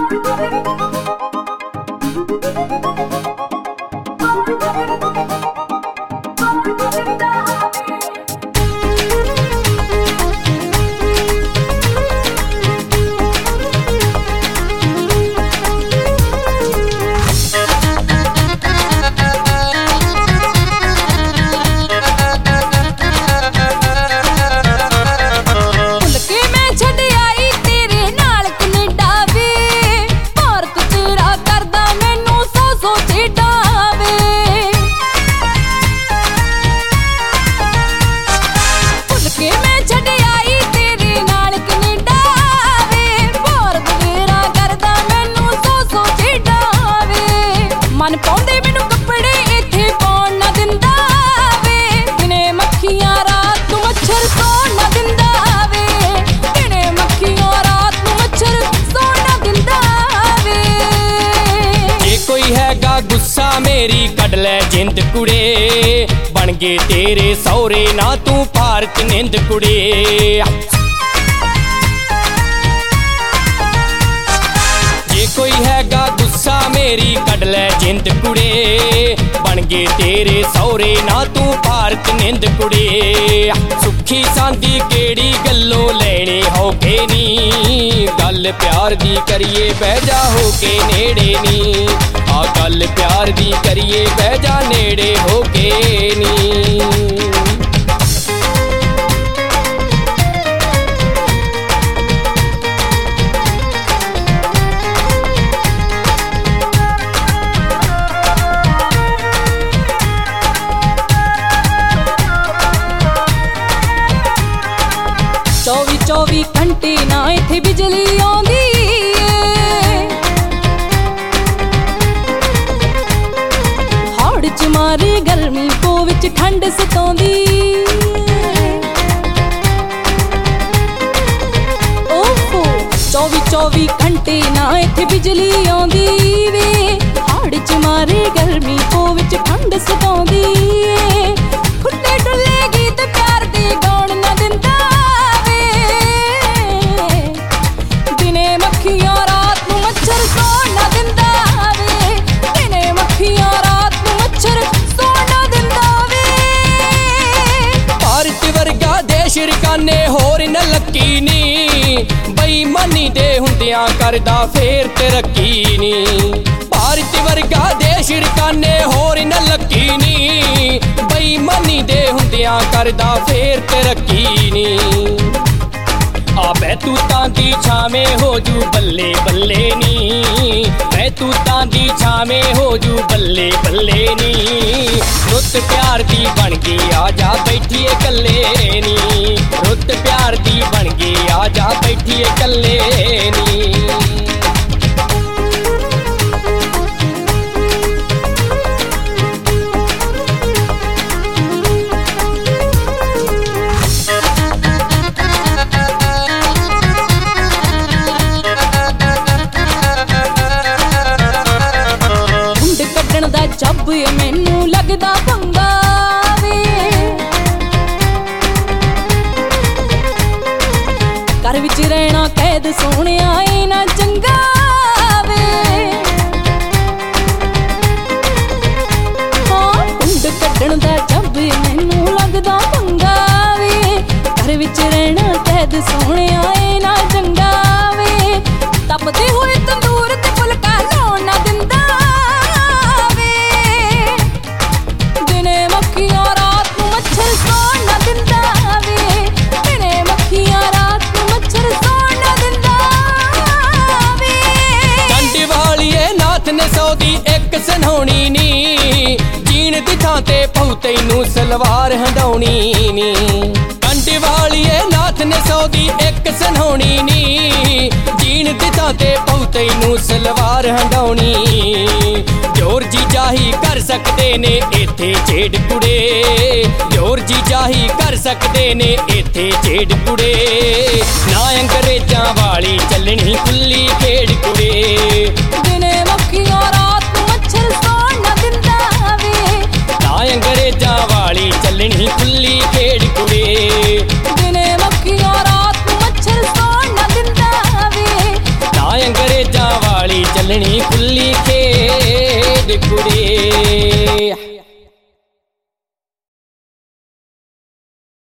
गुस्सा मेरी कढ लै जिंद कुड़े बन गए तेरे सौरे ना तू भारत निंद कुड़े। जे कोई हैगा गुस्सा मेरी कढ लै जिंद कुड़े बन गए तेरे सौरे ना तू भारत निंद कुड़े। सुखी सांदी केड़ी गल्लों लेने हो के नी गल प्यार दी करिए बह जा हो के नेड़े नी आ गल प्यार दी करिए बह जा नेड़े हो के नी। चौबी घंटे ना इत्थे बिजली आउंदी हाड़ च मारे गर्मी पो विच ठंड सताउंदी। ओहो 24 घंटे ना इत्थे बिजली आउंदी वे हाड़ च मारे गर्मी पो विच ठंड सताउंदी। खुले डुले गीत प्यार दे गाउण ना दिंदा शिरकाने होर न लकी नी बेईमानी दे हुंदियां करदा फेर तरक्की नी। भारत वर्गा दे शिरकाने होर न लकी नी बेईमानी दे हुंदियां करदा फेर तरक्की नी। आ बैतूतां दी छावें हो जू बल्ले बल्ले नी बैतूतां दी छावें हो जू बल्ले बल्ले नी। रुत प्यार दी बन गई आजा बैठिए कल्ले नी रुत प्यार दी बन गई आजा बैठिए कल्ले नी। जब मैनू लगदा पंगा वे घर विच रहना कैद सोहणिया ए ना चंगा वे। हाँ कुंड कड्डण दा जब मैनू लगदा पंगा वे घर विच रहना कैद सोहणिया ए ना चंगा वे। तपदे होए तंदूर ते फुलका लाउण ना दिंदा सनौनी नी जीण दी थां ते पऊ तैनू सलवार हंडाउणी नी। कंड वालिए नाथ ने सौदी एक सनौनी नी जीण दी थां ते पऊ तैनू सलवार हंडाउणी। जोर जी जाही कर सकदे ने इत्थे छेड़ कुड़े जोर जी जाही कर सकदे ने इत्थे छेड़ कुड़े। ना अंग्रेजां वाली चलनी खुली खेड़ कुड़े दिने मक्खियां रात मच्छर सौण ना दिंदा वे। ना अंग्रेजां वाली चलनी खुली खेड़ कुड़े दिने मक्खियां रात मच्छर सौण ना दिंदा वे। ना अंग्रेजां वाली ਚਾਨਣੀ ਖੁੱਲੀ ਖੇਡ ਕੁੜੇ।